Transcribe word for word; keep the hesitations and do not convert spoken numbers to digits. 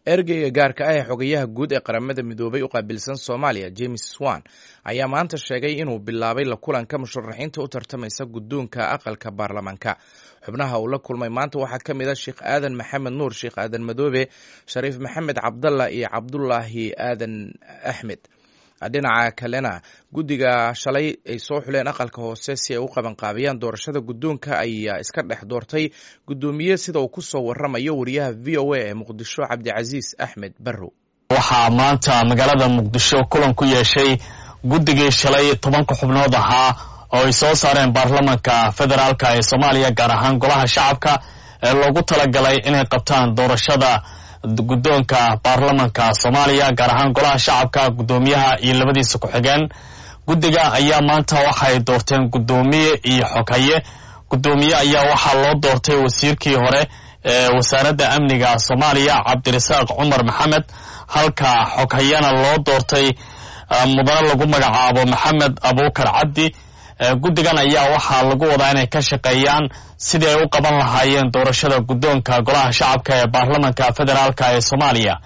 ergeyga gaarka ah ee xogayaha guud ee qaramada midoobay u qaabilsan Soomaaliya James Swan ayaa maanta sheegay inuu bilaabay la kulanka musharaxiinta u tartamaysa guddoonka aqalka baarlamaanka. xubnaha uu la kulmay maanta waxaa ka mid ah Sheekh Aadan Maxamed Nuur, Sheekh Aadan Madoobe, Shariif Maxamed Cabdalla iyo Cabdullaahi Aadan Axmed. dhinaca kalena guddiga shalay ay soo xuleen aqalka hoose si ay u qaban qaabiyaan doorashada guddoonka ayaa iska dhex doortay guddoomiye sida uu ku soo waramayo wariyaha V O A ee Muqdisho Cabdicasiis Axmed Barrow. waxaa maanta magaalada Muqdisho kulan ku yeeshay guddigii shalay tobanka xubnood ahaa oo ay soo saareen baarlamaanka federaalka ee Soomaaliya, gaar ahaan golaha shacabka ee loogu talagalay inay qabtaan doorashada guddoonka baarlamaanka Soomaaliya, gaar ahaan golaha shacabka, guddoomiyaha iyo labadiisa ku-xigeen. guddiga ayaa maanta waxay doorteen guddoomiye iyo xoghaye. guddoomiye ayaa waxaa loo doortay wasiirkii hore ee wasaaradda amniga Soomaaliya Cabdirasaaq Cumar Maxamed, halka xoghayena loo doortay mudane lagu magacaabo Maxamed Abuukar Cabdi. guddigan ayaa waxaa lagu wadaa inay ka shaqeeyaan sidii ay u qaban lahaayeen doorashada guddoonka golaha shacabka ee baarlamaanka federaalka ee Soomaaliya.